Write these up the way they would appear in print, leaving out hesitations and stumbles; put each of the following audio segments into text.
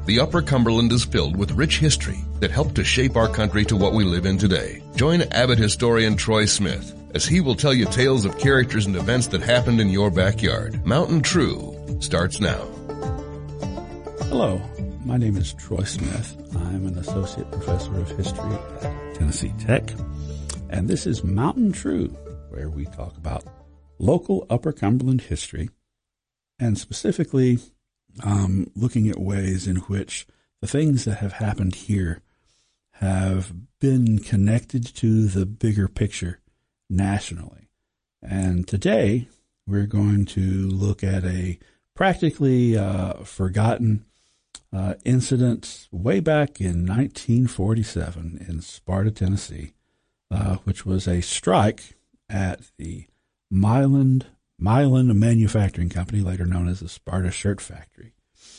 The Upper Cumberland is filled with rich history that helped to shape our country to what we live in today. Join avid historian Troy Smith as he will tell you tales of characters and events that happened in your backyard. Mountain True starts now. Hello, my name is Troy Smith. I'm an associate professor of history at Tennessee Tech, and this is Mountain True, where we talk about local Upper Cumberland history, and specifically looking at ways in which the things that have happened here have been connected to the bigger picture nationally. And today we're going to look at a practically forgotten incident way back in 1947 in Sparta, Tennessee, which was a strike at the Milan Manufacturing Company, later known as the Sparta Shirt Factory.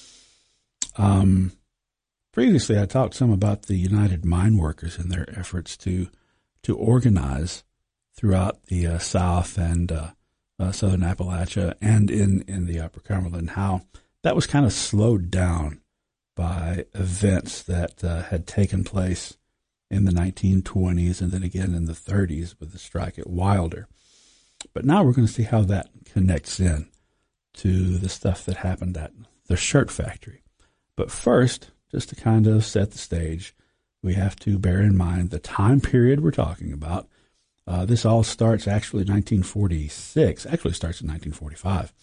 Previously, I talked some about the United Mine Workers and their efforts to organize throughout the South and Southern Appalachia and in the Upper Cumberland, how that was kind of slowed down by events that had taken place in the 1920s and then again in the 30s with the strike at Wilder. But now we're going to see how that connects in to the stuff that happened at the shirt factory. But first, just to kind of set the stage, we have to bear in mind the time period we're talking about. This all starts actually 1946, actually starts in 1945,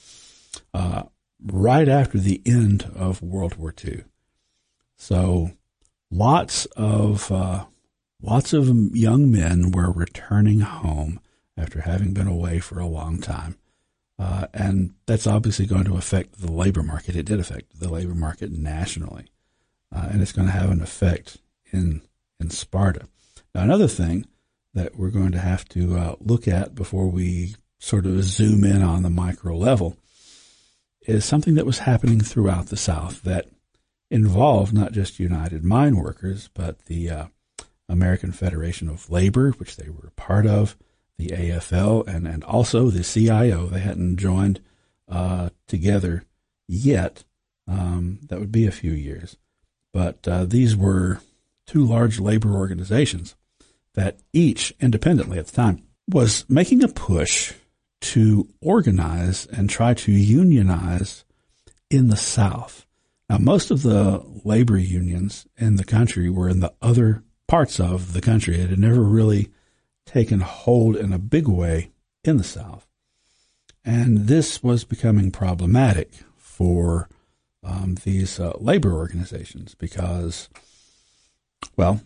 right after the end of World War II. So lots of young men were returning home after having been away for a long time. And that's obviously going to affect the labor market. It did affect the labor market nationally. And it's going to have an effect in Sparta. Now, another thing that we're going to have to look at before we sort of zoom in on the micro level is something that was happening throughout the South that involved not just United Mine Workers, but the American Federation of Labor, which they were a part of, the AFL, and also the CIO. They hadn't joined together yet. That would be a few years. But these were two large labor organizations that each independently at the time was making a push to organize and try to unionize in the South. Now, most of the labor unions in the country were in the other parts of the country. It had never really taken hold in a big way in the South. And this was becoming problematic for these labor organizations because, well,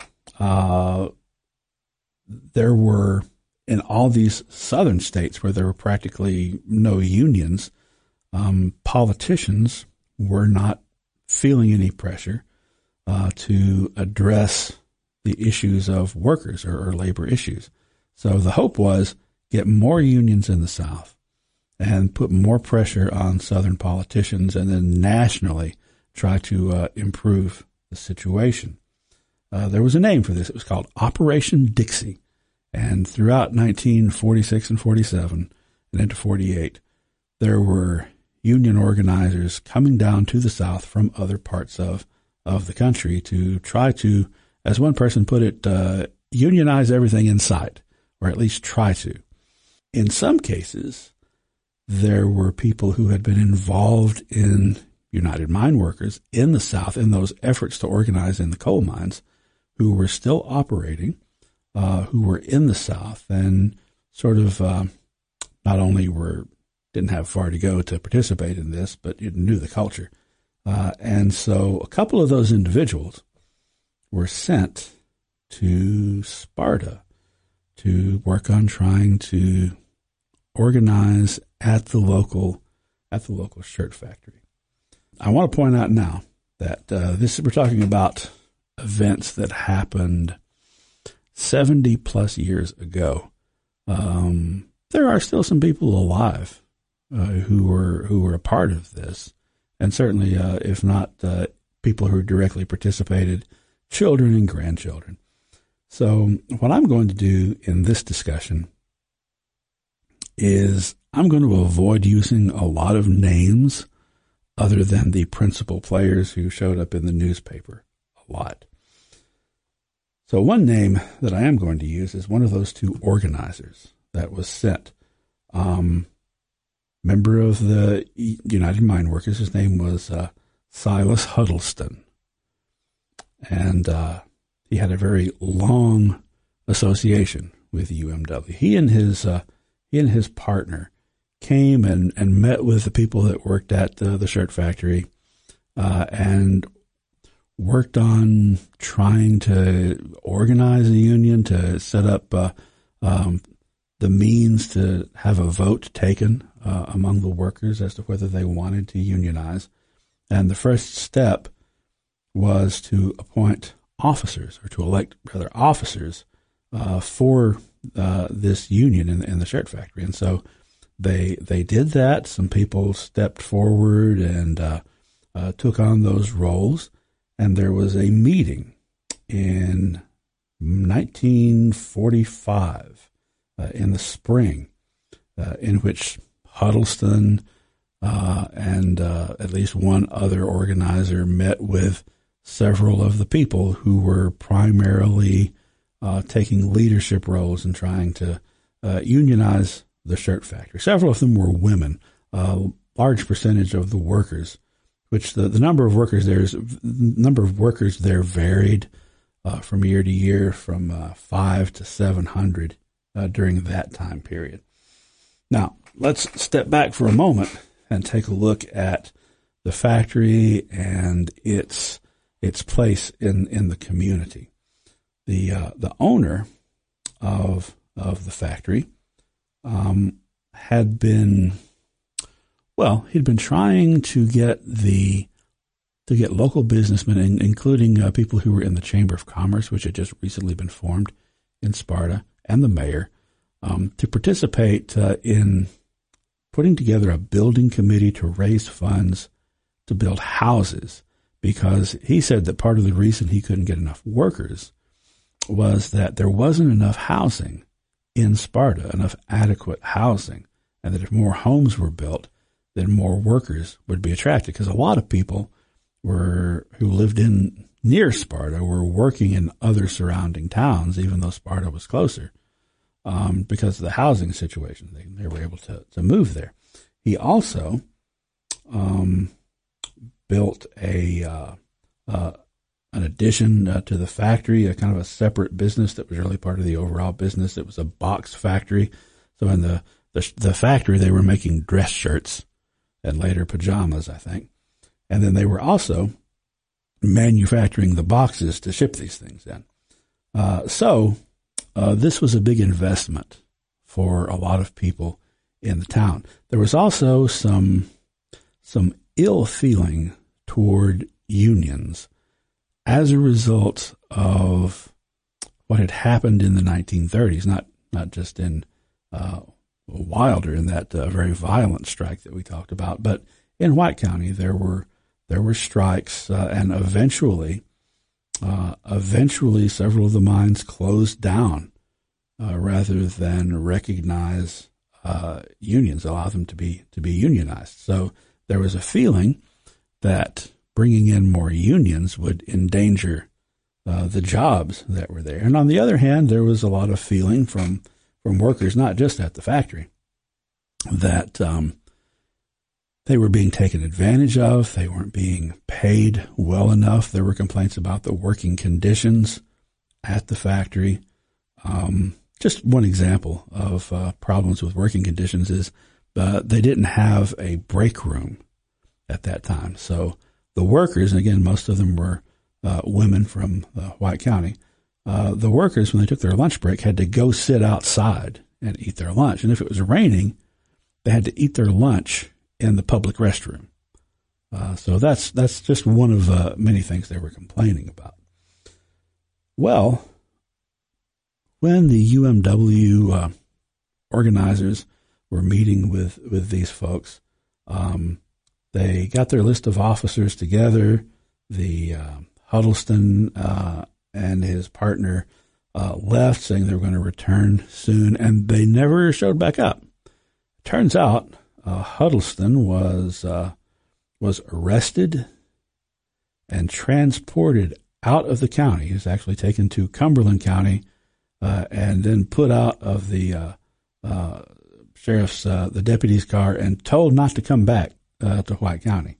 there were in all these southern states where there were practically no unions, politicians were not feeling any pressure to address the issues of workers or labor issues. So the hope was get more unions in the South and put more pressure on Southern politicians and then nationally try to improve the situation. There was a name for this. It was called Operation Dixie. And throughout 1946 and 47 and into 48, there were union organizers coming down to the South from other parts of the country to try to, as one person put it, unionize everything in sight, or at least try to. In some cases, there were people who had been involved in United Mine Workers in the South in those efforts to organize in the coal mines who were still operating, who were in the South and sort of not only didn't have far to go to participate in this, but knew the culture. And so a couple of those individuals were sent to Sparta to work on trying to organize at the local shirt factory. I want to point out now that we're talking about events that happened 70 plus years ago. There are still some people alive who were a part of this, and certainly, if not people who directly participated, children and grandchildren. So what I'm going to do in this discussion is I'm going to avoid using a lot of names other than the principal players who showed up in the newspaper a lot. So one name that I am going to use is one of those two organizers that was sent. Member of the United Mine Workers, his name was Silas Huddleston. And he had a very long association with UMW. He and his partner came and met with the people that worked at the shirt factory and worked on trying to organize a union, to set up the means to have a vote taken among the workers as to whether they wanted to unionize. And the first step was to appoint officers, or to elect rather officers for this union in the shirt factory. And so they did that. Some people stepped forward and took on those roles. And there was a meeting in 1945 in the spring in which Huddleston and at least one other organizer met with several of the people who were primarily taking leadership roles and trying to unionize the shirt factory. Several of them were women. A large percentage of the workers, which the number of workers there varied from year to year, from 500 to 700 during that time period. Now, let's step back for a moment and take a look at the factory and its place in the community. The owner of the factory had been trying to get local businessmen, including people who were in the Chamber of Commerce, which had just recently been formed in Sparta, and the mayor, to participate in putting together a building committee to raise funds to build houses, because he said that part of the reason he couldn't get enough workers was that there wasn't enough housing in Sparta, enough adequate housing, and that if more homes were built, then more workers would be attracted, because a lot of people who lived near Sparta were working in other surrounding towns, even though Sparta was closer, because of the housing situation. They were able to move there. He also built an addition to the factory, a kind of a separate business that was really part of the overall business. It was a box factory. So in the factory, they were making dress shirts and later pajamas, I think. And then they were also manufacturing the boxes to ship these things in. So this was a big investment for a lot of people in the town. There was also some ill feeling toward unions as a result of what had happened in the 1930s, not just in Wilder, in that very violent strike that we talked about, but in White County there were strikes, and eventually several of the mines closed down rather than recognize unions, allow them to be unionized. So there was a feeling that bringing in more unions would endanger the jobs that were there. And on the other hand, there was a lot of feeling from workers, not just at the factory, that they were being taken advantage of. They weren't being paid well enough. There were complaints about the working conditions at the factory. Just one example of problems with working conditions is they didn't have a break room at that time. So the workers, and again, most of them were women from White County, the workers, when they took their lunch break, had to go sit outside and eat their lunch. And if it was raining, they had to eat their lunch in the public restroom. So that's just one of many things they were complaining about. Well, when the UMW organizers were meeting with these folks, they got their list of officers together. The Huddleston and his partner left, saying they were going to return soon, and they never showed back up. Turns out Huddleston was was arrested and transported out of the county. He was actually taken to Cumberland County and then put out of the sheriff's, the deputy's car, and told not to come back to White County.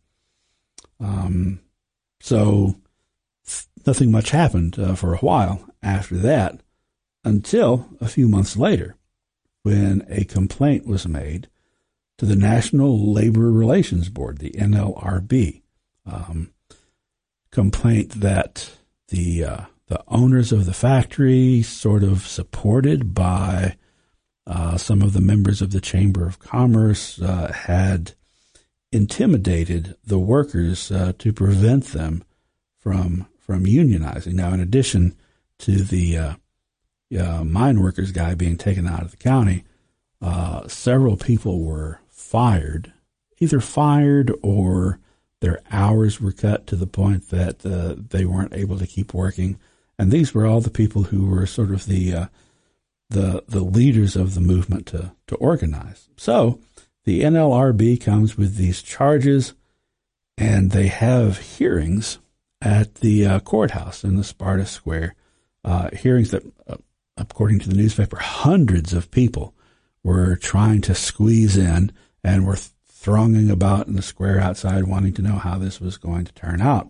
So nothing much happened for a while after that, until a few months later, when a complaint was made to the National Labor Relations Board, the NLRB, complaint that the owners of the factory, sort of supported by some of the members of the Chamber of Commerce, had intimidated the workers to prevent them from unionizing. Now, in addition to the mine workers guy being taken out of the county, several people were either fired or their hours were cut to the point that they weren't able to keep working. And these were all the people who were sort of the leaders of the movement to organize. So the NLRB comes with these charges, and they have hearings at the courthouse in the Sparta Square, hearings that, according to the newspaper, hundreds of people were trying to squeeze in and were thronging about in the square outside, wanting to know how this was going to turn out.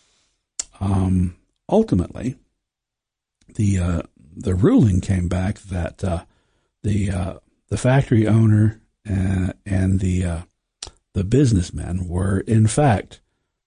Ultimately, the ruling came back that the factory owner and the businessmen were in fact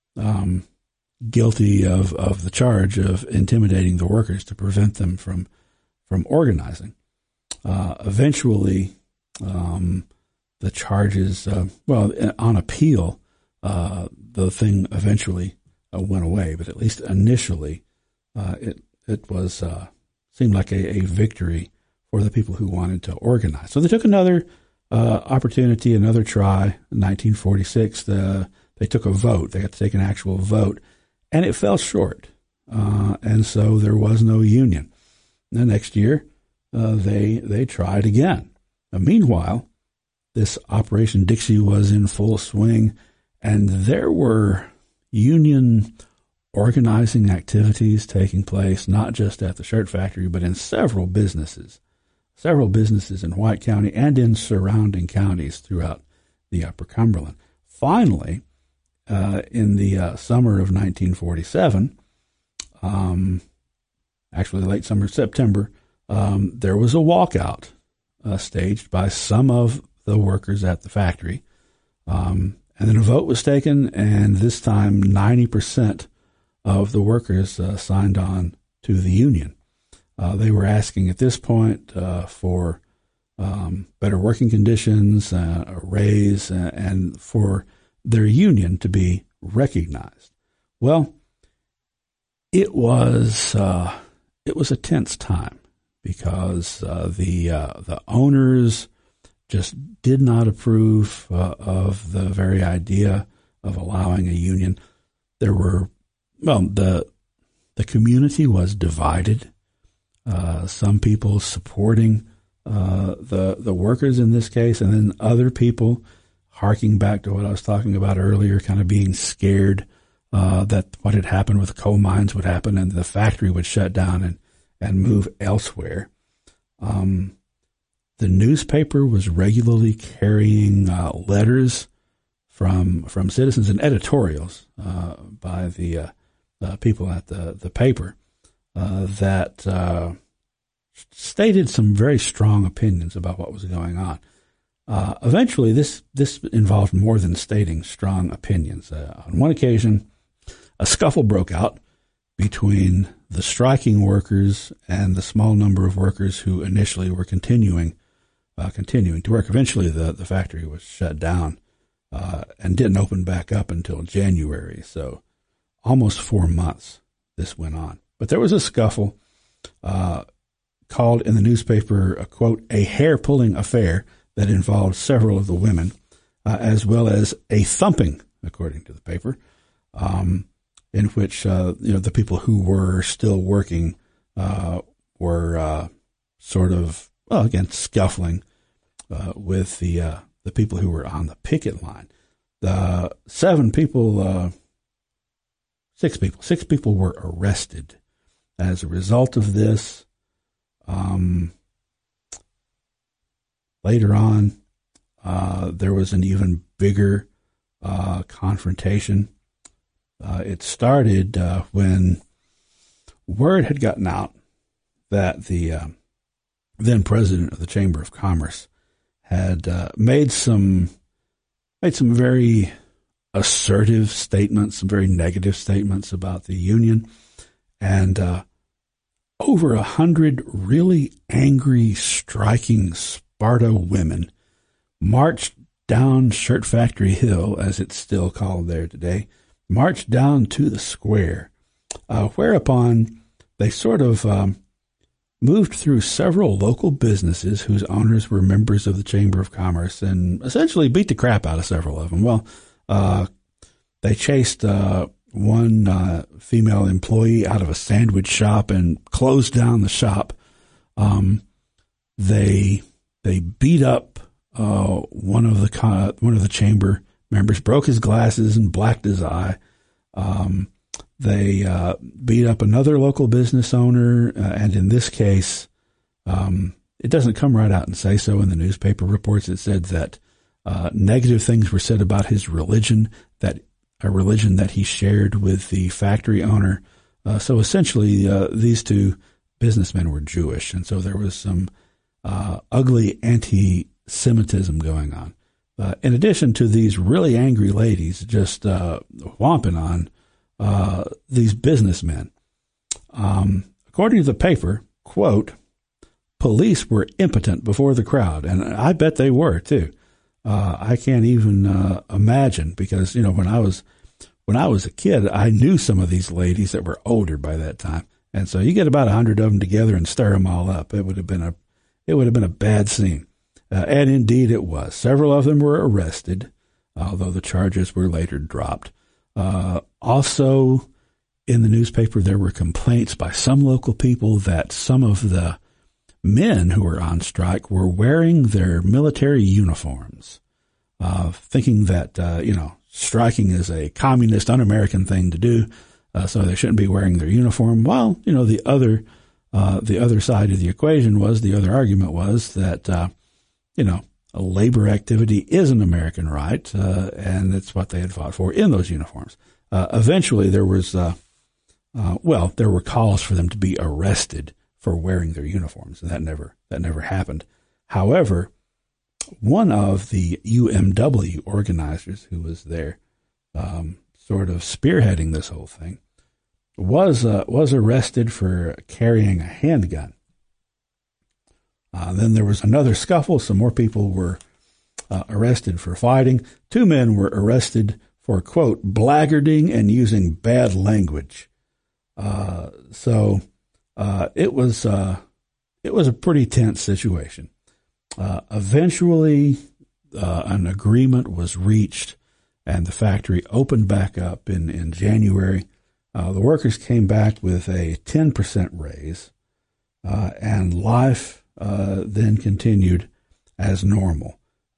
guilty of the charge of intimidating the workers to prevent them from organizing. Eventually, the charges, on appeal, the thing eventually went away, but at least initially, it was seemed like a victory for the people who wanted to organize. So they took another opportunity, another try. In 1946, they took a vote. They got to take an actual vote, and it fell short. And so there was no union. The next year, they tried again. Meanwhile, this Operation Dixie was in full swing, and there were union organizing activities taking place, not just at the shirt factory, but in several businesses in White County and in surrounding counties throughout the Upper Cumberland. Finally, in the summer of 1947, actually late summer, September, there was a walkout staged by some of the workers at the factory. And then a vote was taken, and this time 90% of the workers signed on to the union. They were asking at this point for better working conditions, a raise, and for their union to be recognized. Well, it was a tense time because the owners just did not approve of the very idea of allowing a union. There were, the community was divided. Some people supporting the workers in this case, and then other people, harking back to what I was talking about earlier, kind of being scared that what had happened with coal mines would happen and the factory would shut down and move elsewhere. The newspaper was regularly carrying letters from citizens and editorials by the people at the paper that stated some very strong opinions about what was going on. Eventually, this involved more than stating strong opinions. On one occasion, a scuffle broke out between the striking workers and the small number of workers who initially were continuing to work. Eventually, the factory was shut down and didn't open back up until January. So almost 4 months this went on. But there was a scuffle called in the newspaper, a quote, a hair-pulling affair that involved several of the women, as well as a thumping, according to the paper, in which the people who were still working were sort of, again, scuffling with the people who were on the picket line. Six people were arrested as a result of this. Later on, there was an even bigger confrontation. It started when word had gotten out that the then president of the Chamber of Commerce had made some very assertive statements, some very negative statements about the union, and over 100 really angry, striking Sparta women marched down Shirt Factory Hill, as it's still called there today, marched down to the square, whereupon they sort of moved through several local businesses whose owners were members of the Chamber of Commerce and essentially beat the crap out of several of them. Well, they chased one female employee out of a sandwich shop and closed down the shop. They beat up one of the chamber members, broke his glasses and blacked his eye. They beat up another local business owner, and in this case, it doesn't come right out and say so in the newspaper reports. It said that negative things were said about his religion, that a religion that he shared with the factory owner. So essentially, these two businessmen were Jewish, and so there was some ugly anti-Semitism going on. In addition to these really angry ladies just whomping on these businessmen. According to the paper, quote, police were impotent before the crowd, and I bet they were too. I can't even imagine, because when I was a kid, I knew some of these ladies that were older by that time, and so you get about 100 of them together and stir them all up. It would have been a bad scene, and indeed it was. Several of them were arrested, although the charges were later dropped. Also, in the newspaper, there were complaints by some local people that some of the men who were on strike were wearing their military uniforms, thinking that, striking is a communist, un-American thing to do, so they shouldn't be wearing their uniform. Well, the other side of the equation was, the other argument was that, a labor activity is an American right, and it's what they had fought for in those uniforms. Eventually, there was, there were calls for them to be arrested for wearing their uniforms, and that never happened. However, one of the UMW organizers who was there, sort of spearheading this whole thing, was arrested for carrying a handgun. Then there was another scuffle. Some more people were arrested for fighting. 2 men were arrested for, quote, blackguarding and using bad language. So it was a pretty tense situation. Eventually, an agreement was reached, and the factory opened back up in January. The workers came back with a 10% raise, and life then continued as normal.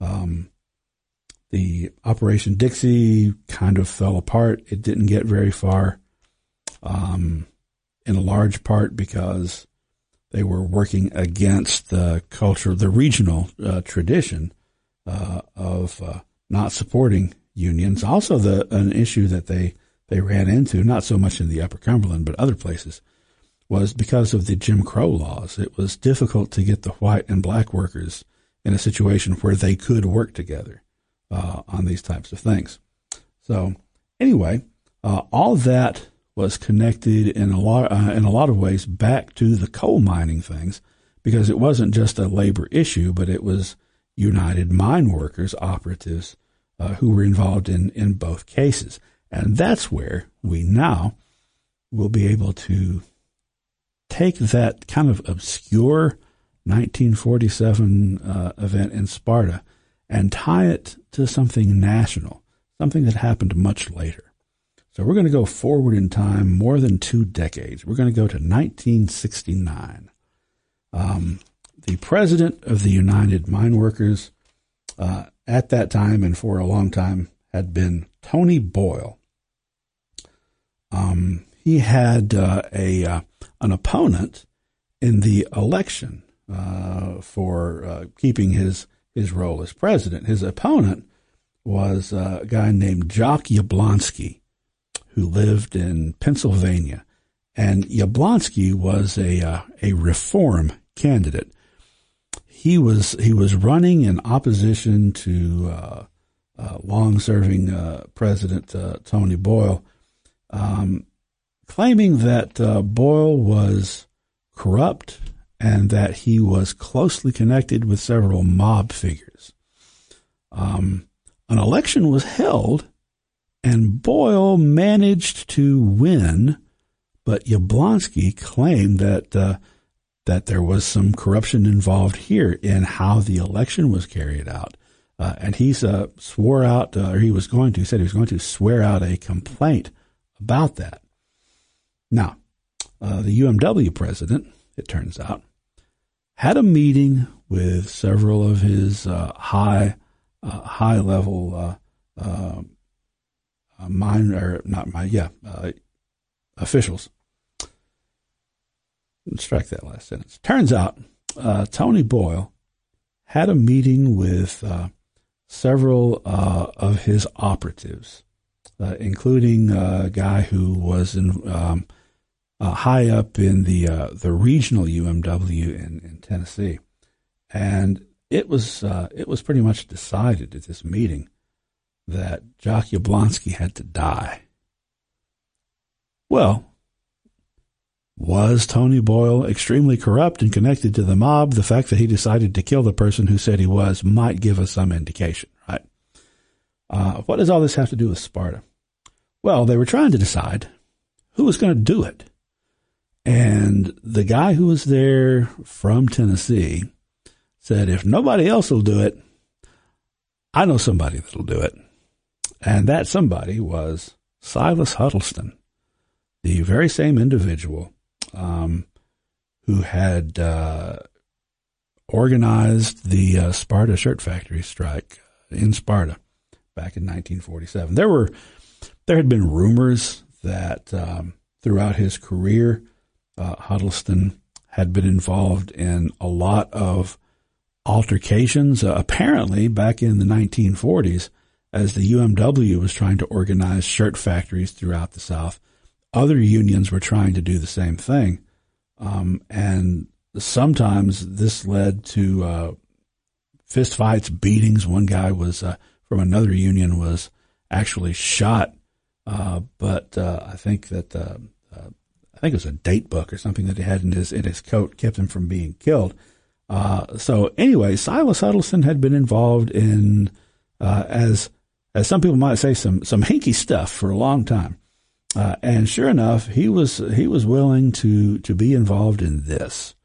The Operation Dixie kind of fell apart. It didn't get very far, in a large part because they were working against the culture, the regional tradition of not supporting unions. Also, an issue that they ran into, not so much in the Upper Cumberland, but other places, was because of the Jim Crow laws. It was difficult to get the white and black workers in a situation where they could work together on these types of things. So anyway, all that was connected in a lot of ways back to the coal mining things, because it wasn't just a labor issue, but it was United Mine Workers operatives who were involved in both cases. And that's where we now will be able to take that kind of obscure 1947 event in Sparta and tie it to something national, something that happened much later. So we're going to go forward in time more than 2 decades. We're going to go to 1969. The president of the United Mine Workers at that time and for a long time had been Tony Boyle. He had an opponent in the election for keeping his role as president. His opponent was a guy named Jock Yablonsky, who lived in Pennsylvania. And Yablonsky was a reform candidate. He was running in opposition to long-serving President Tony Boyle, claiming that Boyle was corrupt and that he was closely connected with several mob figures. An election was held, and Boyle managed to win, but Yablonsky claimed that there was some corruption involved here in how the election was carried out. And he said he was going to swear out a complaint about that. Now, the UMW president, it turns out, had a meeting with several of his high-level officials. Strike that last sentence. Turns out, Tony Boyle had a meeting with several of his operatives, including a guy who was high up in the regional UMW in Tennessee, and it was pretty much decided at this meeting that Jock Yablonsky had to die. Well, was Tony Boyle extremely corrupt and connected to the mob? The fact that he decided to kill the person who said he was might give us some indication, right? What does all this have to do with Sparta? Well, they were trying to decide who was going to do it. And the guy who was there from Tennessee said, if nobody else will do it, I know somebody that'll do it. And that somebody was Silas Huddleston, the very same individual who had organized the Sparta shirt factory strike in Sparta back in 1947. There had been rumors that throughout his career, Huddleston had been involved in a lot of altercations, apparently back in the 1940s, as the UMW was trying to organize shirt factories throughout the South. Other unions were trying to do the same thing. And sometimes this led to fistfights, beatings. One guy was from another union was actually shot, but I think it was a date book or something that he had in his coat kept him from being killed. So anyway, Silas Huddleston had been involved in, as some people might say, some hinky stuff for a long time. And sure enough, he was willing to be involved in this.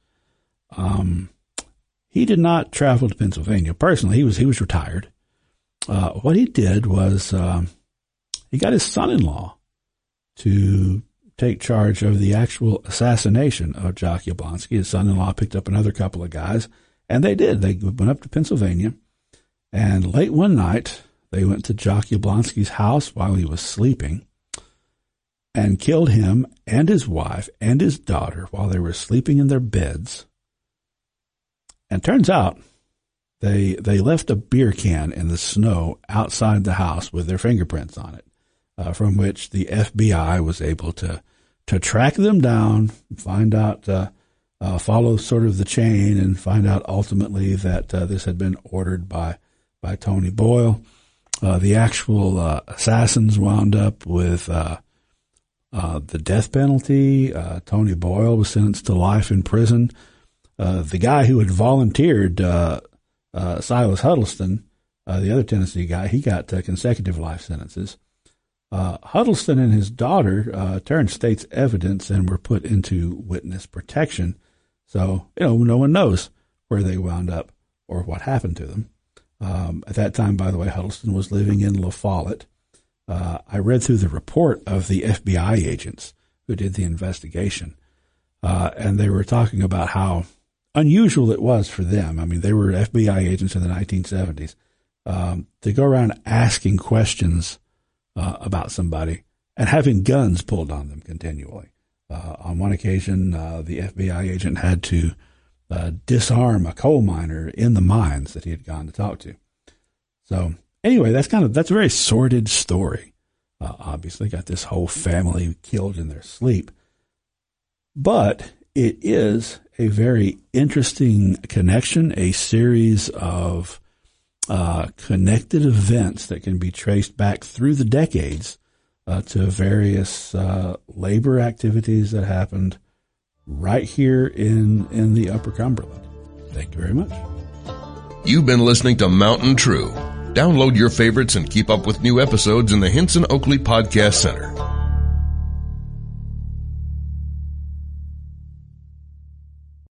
He did not travel to Pennsylvania personally. He was retired. What he did was, he got his son-in-law to take charge of the actual assassination of Jock Yablonsky. His son-in-law picked up another couple of guys, and they did. They went up to Pennsylvania, and late one night, they went to Jock Yablonsky's house while he was sleeping and killed him and his wife and his daughter while they were sleeping in their beds. And turns out they left a beer can in the snow outside the house with their fingerprints on it, from which the FBI was able to track them down, find out, follow sort of the chain, and find out ultimately that this had been ordered by Tony Boyle. The actual assassins wound up with the death penalty. Tony Boyle was sentenced to life in prison. The guy who had volunteered, Silas Huddleston, the other Tennessee guy, he got consecutive life sentences. Huddleston and his daughter turned state's evidence and were put into witness protection. So, no one knows where they wound up or what happened to them. At that time, by the way, Huddleston was living in La Follette. I read through the report of the FBI agents who did the investigation, and they were talking about how unusual it was for them. I mean, they were FBI agents in the 1970s. to go around asking questions about somebody and having guns pulled on them continually. On one occasion, the FBI agent had to disarm a coal miner in the mines that he had gone to talk to. So anyway, that's a very sordid story. Obviously got this whole family killed in their sleep, but it is a very interesting connection, a series of connected events that can be traced back through the decades to various labor activities that happened right here in the Upper Cumberland. Thank you very much. You've been listening to Mountain True. Download your favorites and keep up with new episodes in the Hinson Oakley Podcast Center.